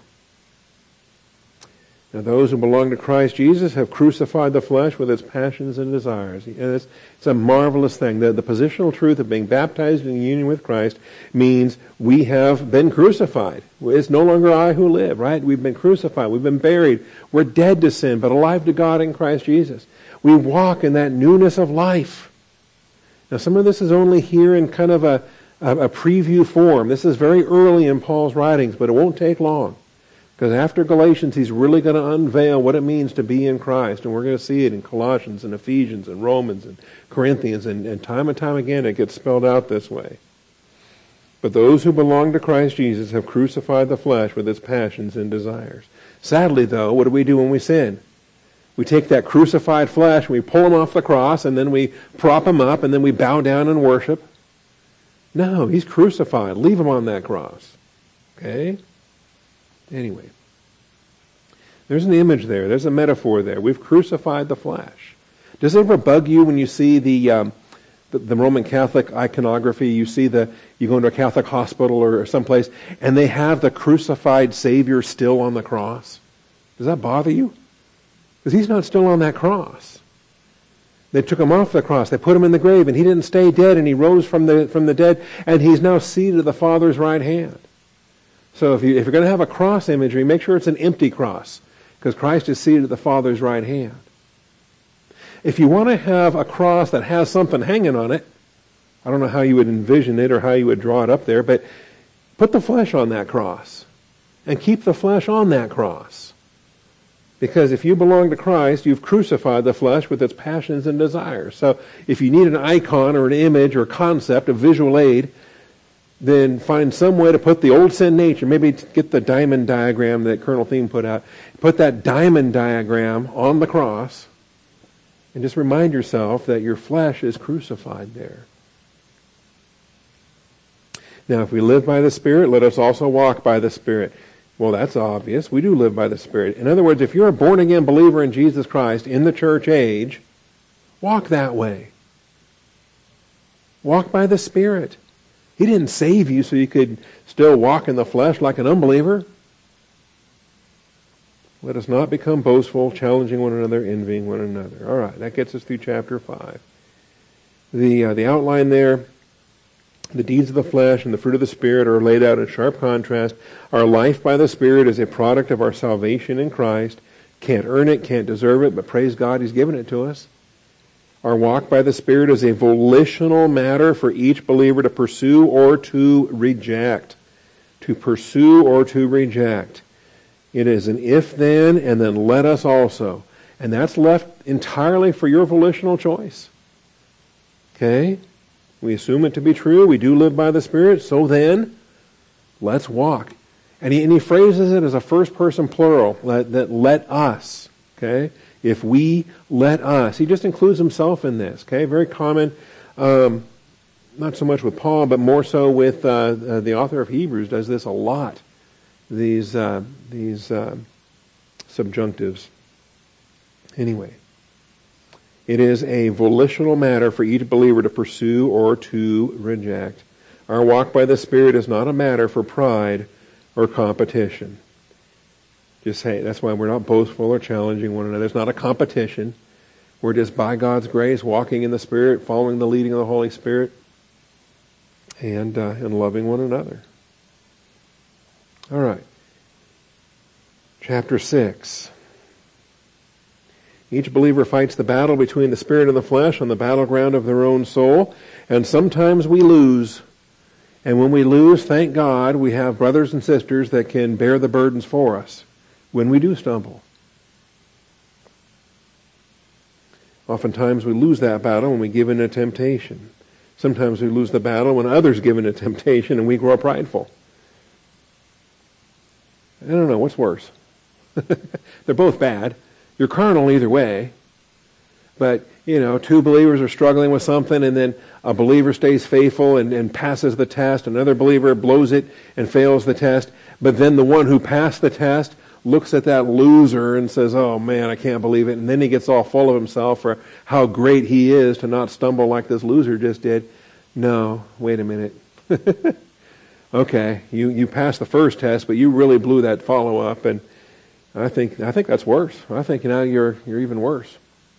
Now those who belong to Christ Jesus have crucified the flesh with its passions and desires. And it's a marvelous thing. The positional truth of being baptized in union with Christ means we have been crucified. It's no longer I who live, right? We've been crucified. We've been buried. We're dead to sin, but alive to God in Christ Jesus. We walk in that newness of life. Now some of this is only here in kind of a preview form. This is very early in Paul's writings, but it won't take long. Because after Galatians, he's really going to unveil what it means to be in Christ. And we're going to see it in Colossians and Ephesians and Romans and Corinthians. And time again, it gets spelled out this way. But those who belong to Christ Jesus have crucified the flesh with its passions and desires. Sadly, though, what do we do when we sin? We take that crucified flesh and we pull him off the cross, and then we prop him up, and then we bow down and worship. No, he's crucified. Leave him on that cross. Okay? Anyway, there's an image there. There's a metaphor there. We've crucified the flesh. Does it ever bug you when you see the Roman Catholic iconography? You go into a Catholic hospital or someplace, and they have the crucified Savior still on the cross. Does that bother you? Because he's not still on that cross. They took him off the cross. They put him in the grave, and he didn't stay dead, and he rose from the dead, and he's now seated at the Father's right hand. So if you're going to have a cross imagery, make sure it's an empty cross, because Christ is seated at the Father's right hand. If you want to have a cross that has something hanging on it, I don't know how you would envision it or how you would draw it up there, but put the flesh on that cross and keep the flesh on that cross. Because if you belong to Christ, you've crucified the flesh with its passions and desires. So if you need an icon or an image or a concept, a visual aid, then find some way to put the old sin nature, maybe get the diamond diagram that Colonel Thiem put out, put that diamond diagram on the cross, and just remind yourself that your flesh is crucified there. Now, if we live by the Spirit, let us also walk by the Spirit. Well, that's obvious. We do live by the Spirit. In other words, if you're a born-again believer in Jesus Christ in the church age, walk that way. Walk by the Spirit. He didn't save you so you could still walk in the flesh like an unbeliever. Let us not become boastful, challenging one another, envying one another. All right, that gets us through chapter 5. The outline there, the deeds of the flesh and the fruit of the Spirit are laid out in sharp contrast. Our life by the Spirit is a product of our salvation in Christ. Can't earn it, can't deserve it, but praise God, He's given it to us. Our walk by the Spirit is a volitional matter for each believer to pursue or to reject. To pursue or to reject. It is an if-then and then let us also. And that's left entirely for your volitional choice. Okay? We assume it to be true. We do live by the Spirit. So then, let's walk. And he phrases it as a first-person plural, that let us. Okay? If we let us. He just includes himself in this. Okay? Very common, not so much with Paul, but more so with the author of Hebrews does this a lot. These subjunctives. Anyway. It is a volitional matter for each believer to pursue or to reject. Our walk by the Spirit is not a matter for pride or competition. Just say, that's why we're not boastful or challenging one another. It's not a competition. We're just by God's grace walking in the Spirit, following the leading of the Holy Spirit, and loving one another. All right. Chapter 6. Each believer fights the battle between the spirit and the flesh on the battleground of their own soul, and sometimes we lose. And when we lose, thank God, we have brothers and sisters that can bear the burdens for us when we do stumble. Oftentimes we lose that battle when we give in to temptation. Sometimes we lose the battle when others give in to temptation and we grow prideful. I don't know, what's worse? They're both bad. You're carnal either way. But, two believers are struggling with something, and then a believer stays faithful and passes the test. Another believer blows it and fails the test. But then the one who passed the test looks at that loser and says, oh man, I can't believe it. And then he gets all full of himself for how great he is to not stumble like this loser just did. No, wait a minute. Okay, you passed the first test, but you really blew that follow-up, and I think that's worse. I think now you're even worse.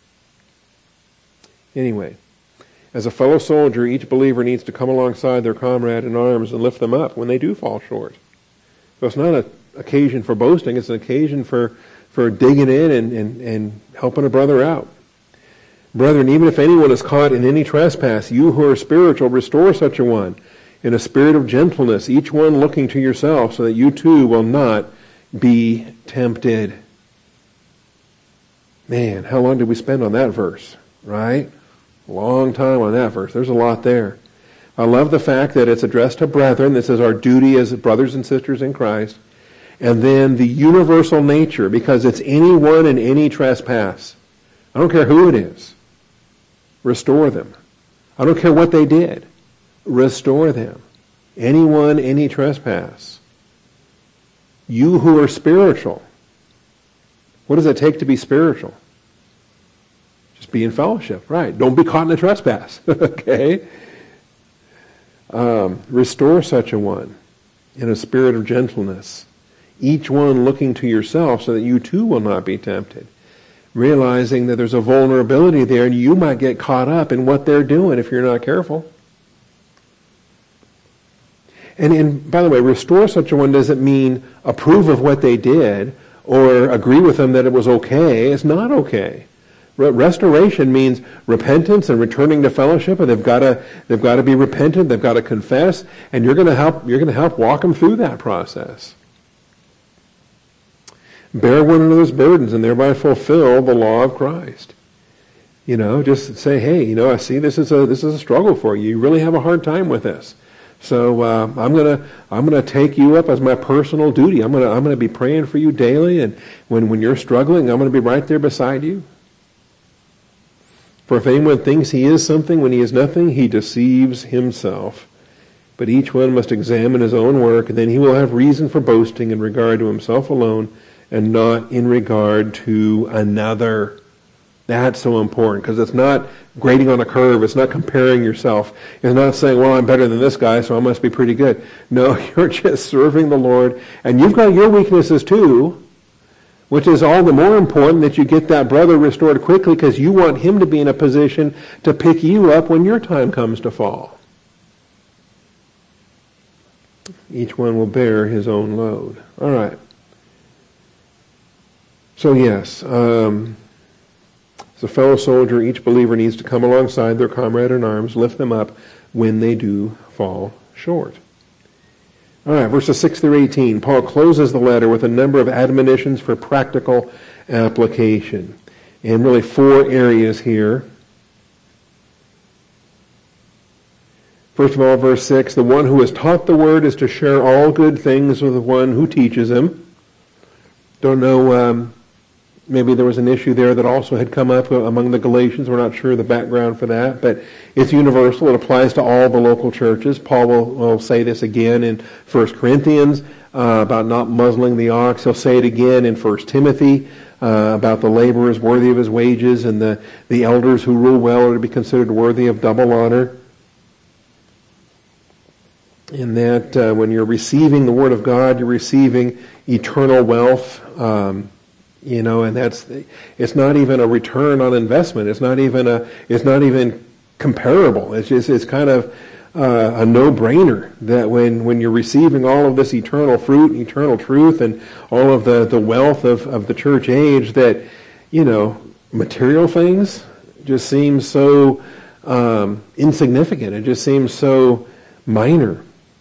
Anyway, as a fellow soldier, each believer needs to come alongside their comrade in arms and lift them up when they do fall short. So it's not an occasion for boasting, it's an occasion for digging in and helping a brother out. Brethren, even if anyone is caught in any trespass, you who are spiritual, restore such a one in a spirit of gentleness, each one looking to yourself, so that you too will not be tempted. Man, how long did we spend on that verse, right? A long time on that verse. There's a lot there. I love the fact that it's addressed to brethren. This is our duty as brothers and sisters in Christ. And then the universal nature, because it's anyone and any trespass. I don't care who it is. Restore them. I don't care what they did. Restore them. Anyone, any trespass. You who are spiritual. What does it take to be spiritual? Just be in fellowship, right? Don't be caught in a trespass, okay? Restore such a one in a spirit of gentleness. Each one looking to yourself so that you too will not be tempted. Realizing that there's a vulnerability there and you might get caught up in what they're doing if you're not careful. And by the way, restore such a one doesn't mean approve of what they did or agree with them that it was okay. It's not okay. Restoration means repentance and returning to fellowship, and they've got to be repentant, they've got to confess, and you're going to help walk them through that process. Bear one another's burdens and thereby fulfill the law of Christ. Just say, hey, I see this is a struggle for you. You really have a hard time with this. So I'm gonna take you up as my personal duty. I'm gonna be praying for you daily, and when you're struggling, I'm gonna be right there beside you. For if anyone thinks he is something when he is nothing, he deceives himself. But each one must examine his own work, and then he will have reason for boasting in regard to himself alone, and not in regard to another. That's so important, because it's not grading on a curve. It's not comparing yourself. It's not saying, well, I'm better than this guy, so I must be pretty good. No, you're just serving the Lord, and you've got your weaknesses too, which is all the more important that you get that brother restored quickly, because you want him to be in a position to pick you up when your time comes to fall. Each one will bear his own load. All right. So yes, as a fellow soldier, each believer needs to come alongside their comrade in arms, lift them up when they do fall short. All right, verses 6 through 18. Paul closes the letter with a number of admonitions for practical application. And really 4 areas here. First of all, verse 6, the one who is taught the word is to share all good things with the one who teaches him. Don't know, maybe there was an issue there that also had come up among the Galatians. We're not sure the background for that, but it's universal. It applies to all the local churches. Paul will say this again in 1 Corinthians about not muzzling the ox. He'll say it again in 1 Timothy about the laborers worthy of his wages, and the elders who rule well are to be considered worthy of double honor. In that when you're receiving the Word of God, you're receiving eternal wealth. And it's not even a return on investment. It's not even comparable. It's kind of a no-brainer that when you're receiving all of this eternal fruit, eternal truth, and all of the wealth of the church age, that material things just seem so insignificant. It just seems so minor.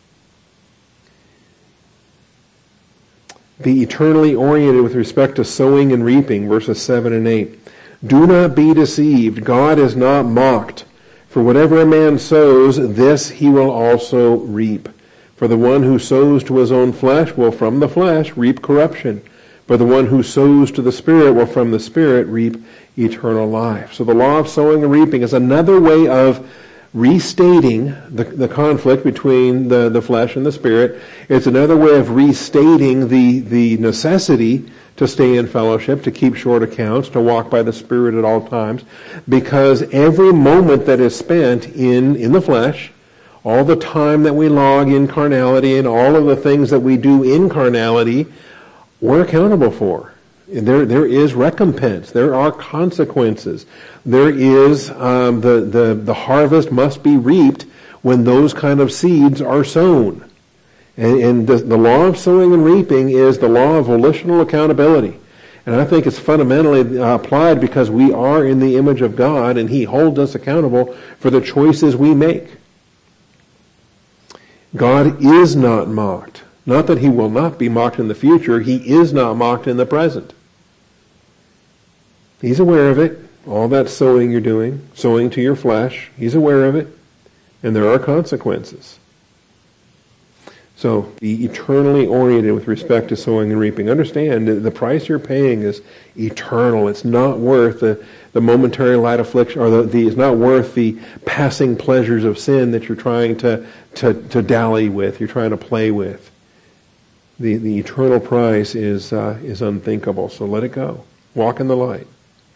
Be eternally oriented with respect to sowing and reaping, verses 7 and 8. Do not be deceived. God is not mocked. For whatever a man sows, this he will also reap. For the one who sows to his own flesh will from the flesh reap corruption. But the one who sows to the Spirit will from the Spirit reap eternal life. So the law of sowing and reaping is another way of restating the conflict between the flesh and the spirit. It's another way of restating the necessity to stay in fellowship, to keep short accounts, to walk by the Spirit at all times, because every moment that is spent in the flesh, all the time that we log in carnality and all of the things that we do in carnality, we're accountable for. There is recompense. There are consequences. There is the harvest must be reaped when those kind of seeds are sown. And the law of sowing and reaping is the law of volitional accountability. And I think it's fundamentally applied because we are in the image of God and He holds us accountable for the choices we make. God is not mocked. Not that He will not be mocked in the future. He is not mocked in the present. He's aware of it. All that sowing you're doing, sowing to your flesh, He's aware of it. And there are consequences. So be eternally oriented with respect to sowing and reaping. Understand the price you're paying is eternal. It's not worth the momentary light affliction, or it's not worth the passing pleasures of sin that you're trying to dally with, you're trying to play with. The eternal price is unthinkable. So let it go. Walk in the light.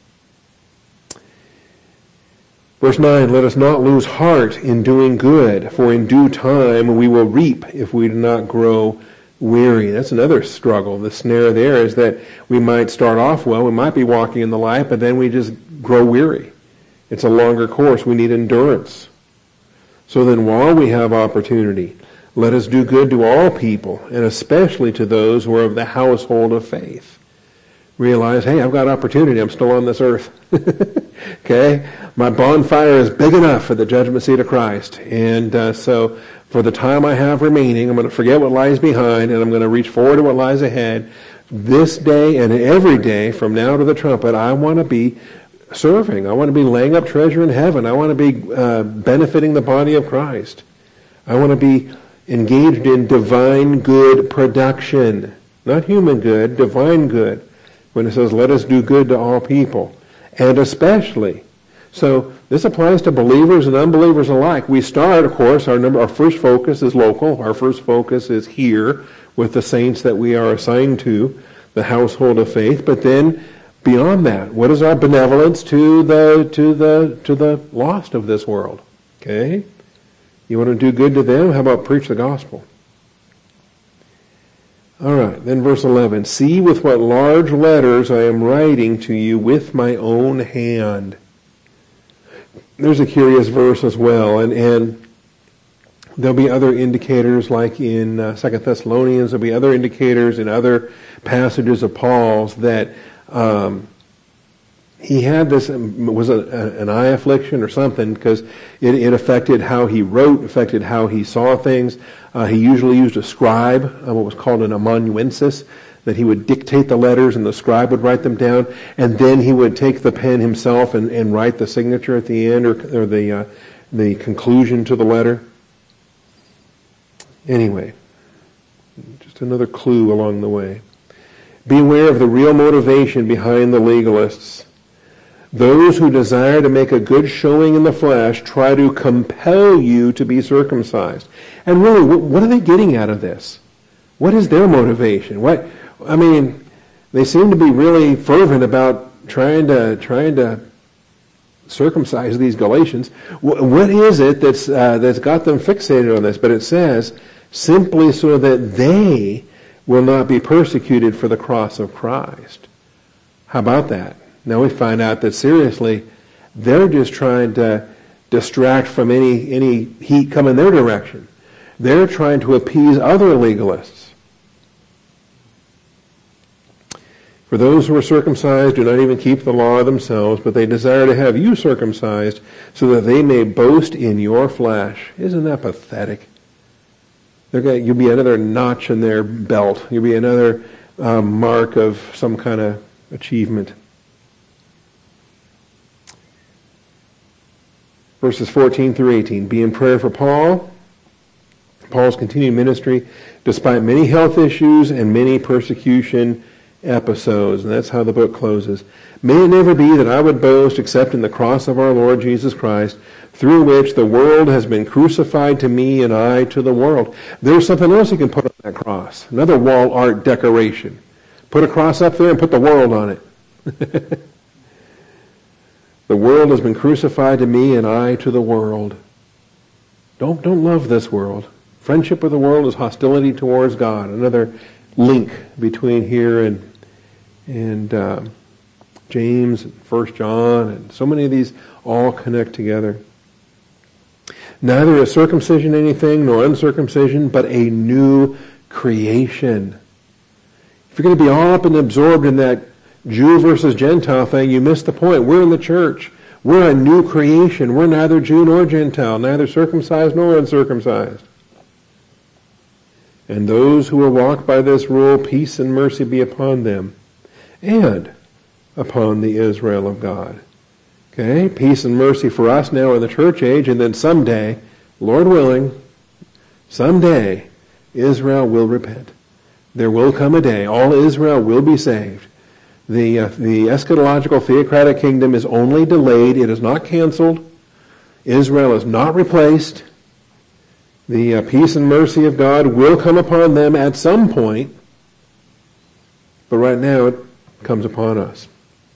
Verse 9, let us not lose heart in doing good, for in due time we will reap if we do not grow weary. That's another struggle. The snare there is that we might start off well, we might be walking in the light, but then we just grow weary. It's a longer course. We need endurance. So then while we have opportunity, let us do good to all people, and especially to those who are of the household of faith. Realize, hey, I've got opportunity. I'm still on this earth. Okay? My bonfire is big enough for the judgment seat of Christ. And so for the time I have remaining, I'm going to forget what lies behind, and I'm going to reach forward to what lies ahead. This day and every day from now to the trumpet, I want to be serving. I want to be laying up treasure in heaven. I want to be benefiting the body of Christ. I want to be engaged in divine good production. Not human good, divine good. When it says, let us do good to all people. And especially, so this applies to believers and unbelievers alike. We start, of course, our first focus is local. Our first focus is here with the saints that we are assigned to, the household of faith. But then beyond that, what is our benevolence to the lost of this world? Okay? You want to do good to them? How about preach the gospel? All right, then verse 11. See with what large letters I am writing to you with my own hand. There's a curious verse as well, and there'll be other indicators like in 2 Thessalonians, there'll be other indicators in other passages of Paul's that he had this, was an eye affliction or something, because it affected how he wrote, affected how he saw things. He usually used a scribe, what was called an amanuensis, that he would dictate the letters and the scribe would write them down, and then he would take the pen himself and write the signature at the end or the conclusion to the letter. Anyway, just another clue along the way. Beware of the real motivation behind the legalists. Those who desire to make a good showing in the flesh try to compel you to be circumcised. And really, what are they getting out of this? What is their motivation? They seem to be really fervent about trying to circumcise these Galatians. What is it that's got them fixated on this? But it says, simply so that they will not be persecuted for the cross of Christ. How about that? Now we find out that seriously, they're just trying to distract from any heat coming their direction. They're trying to appease other legalists. For those who are circumcised do not even keep the law themselves, but they desire to have you circumcised so that they may boast in your flesh. Isn't that pathetic? You'll be another notch in their belt. You'll be another mark of some kind of achievement. Verses 14 through 18. Be in prayer for Paul's continued ministry, despite many health issues and many persecution episodes, and that's how the book closes. May it never be that I would boast except in the cross of our Lord Jesus Christ, through which the world has been crucified to me and I to the world. There's something else you can put on that cross. Another wall art decoration. Put a cross up there and put the world on it. The world has been crucified to me and I to the world. Don't love this world. Friendship with the world is hostility towards God. Another link between here and James, and 1 John, and so many of these all connect together. Neither is circumcision anything, nor uncircumcision, but a new creation. If you're going to be all up and absorbed in that Jew versus Gentile thing, you miss the point. We're in the church. We're a new creation. We're neither Jew nor Gentile, neither circumcised nor uncircumcised. And those who will walk by this rule, peace and mercy be upon them, and upon the Israel of God. Okay, peace and mercy for us now in the church age, and then someday, Lord willing, someday, Israel will repent. There will come a day, all Israel will be saved. The eschatological theocratic kingdom is only delayed. It is not canceled. Israel is not replaced. The peace and mercy of God will come upon them at some point. But right now it comes upon us.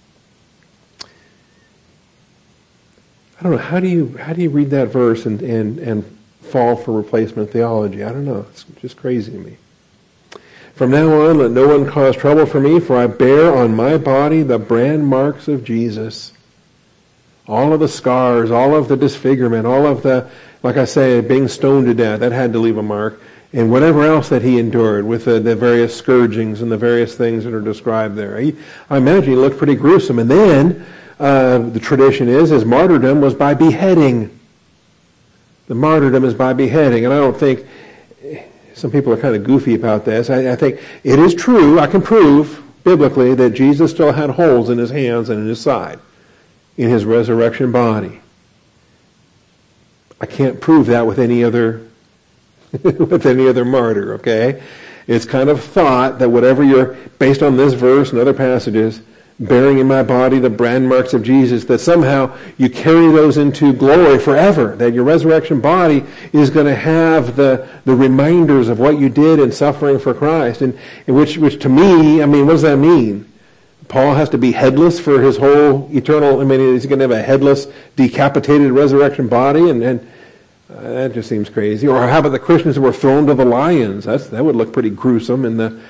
I don't know, how do you read that verse and fall for replacement theology? I don't know. It's just crazy to me. From now on, let no one cause trouble for me, for I bear on my body the brand marks of Jesus. All of the scars, all of the disfigurement, all of the, like I say, being stoned to death, that had to leave a mark. And whatever else that he endured with the various scourgings and the various things that are described there. I imagine he looked pretty gruesome. And then the tradition is his martyrdom was by beheading. The martyrdom is by beheading. And I don't think, some people are kind of goofy about this. I think it is true, I can prove biblically that Jesus still had holes in his hands and in his side in his resurrection body. I can't prove that with any other with any other martyr, okay? It's kind of thought that whatever you're, based on this verse and other passages, bearing in my body the brand marks of Jesus, that somehow you carry those into glory forever, that your resurrection body is going to have the reminders of what you did in suffering for Christ, and which to me, I mean, what does that mean? Paul has to be headless for his whole eternal, I mean, is he going to have a headless, decapitated resurrection body? And that just seems crazy. Or how about the Christians who were thrown to the lions? That would look pretty gruesome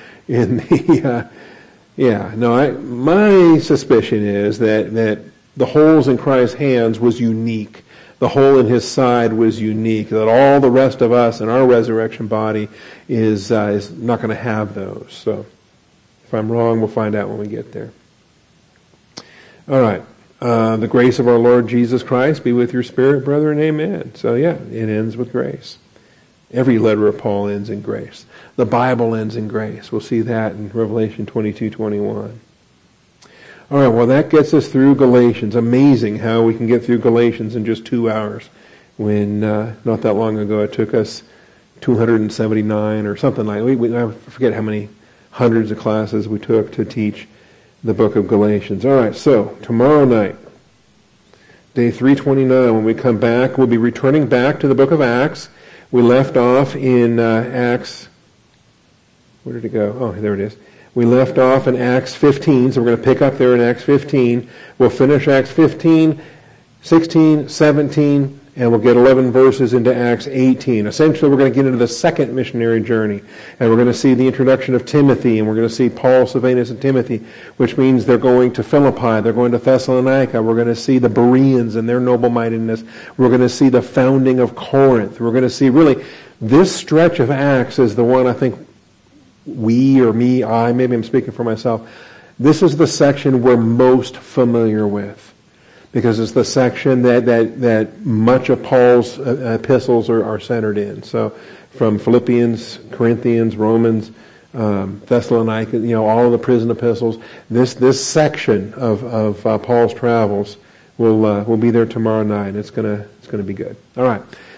my suspicion is that the holes in Christ's hands was unique. The hole in his side was unique. That all the rest of us in our resurrection body is not going to have those. So if I'm wrong, we'll find out when we get there. All right. The grace of our Lord Jesus Christ be with your spirit, brethren. Amen. So yeah, it ends with grace. Every letter of Paul ends in grace. The Bible ends in grace. We'll see that in Revelation 22:21. All right, well, that gets us through Galatians. Amazing how we can get through Galatians in just 2 hours when not that long ago it took us 279 or something like that. I forget how many hundreds of classes we took to teach the book of Galatians. All right, so tomorrow night, day 329, when we come back, we'll be returning back to the book of Acts. We left off in Acts, where did it go? Oh, there it is. We left off in Acts 15, so we're going to pick up there in Acts 15. We'll finish Acts 15, 16, 17, and we'll get 11 verses into Acts 18. Essentially, we're going to get into the second missionary journey, and we're going to see the introduction of Timothy, and we're going to see Paul, Silvanus, and Timothy, which means they're going to Philippi, they're going to Thessalonica, we're going to see the Bereans and their noble-mindedness, we're going to see the founding of Corinth, we're going to see really, this stretch of Acts is the one I think maybe I'm speaking for myself, this is the section we're most familiar with. Because it's the section that much of Paul's epistles are centered in. So from Philippians, Corinthians, Romans, Thessalonica, all of the prison epistles, this section of Paul's travels will be there tomorrow night. It's gonna be good. All right.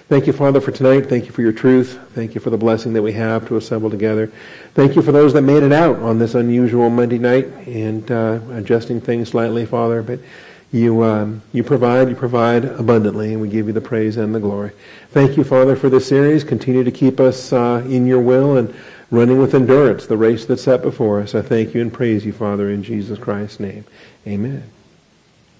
Thank you, Father, for tonight. Thank you for your truth. Thank you for the blessing that we have to assemble together. Thank you for those that made it out on this unusual Monday night and adjusting things slightly, Father. But you provide abundantly, and we give you the praise and the glory. Thank you, Father, for this series. Continue to keep us in your will and running with endurance the race that's set before us. I thank you and praise you, Father, in Jesus Christ's name. Amen.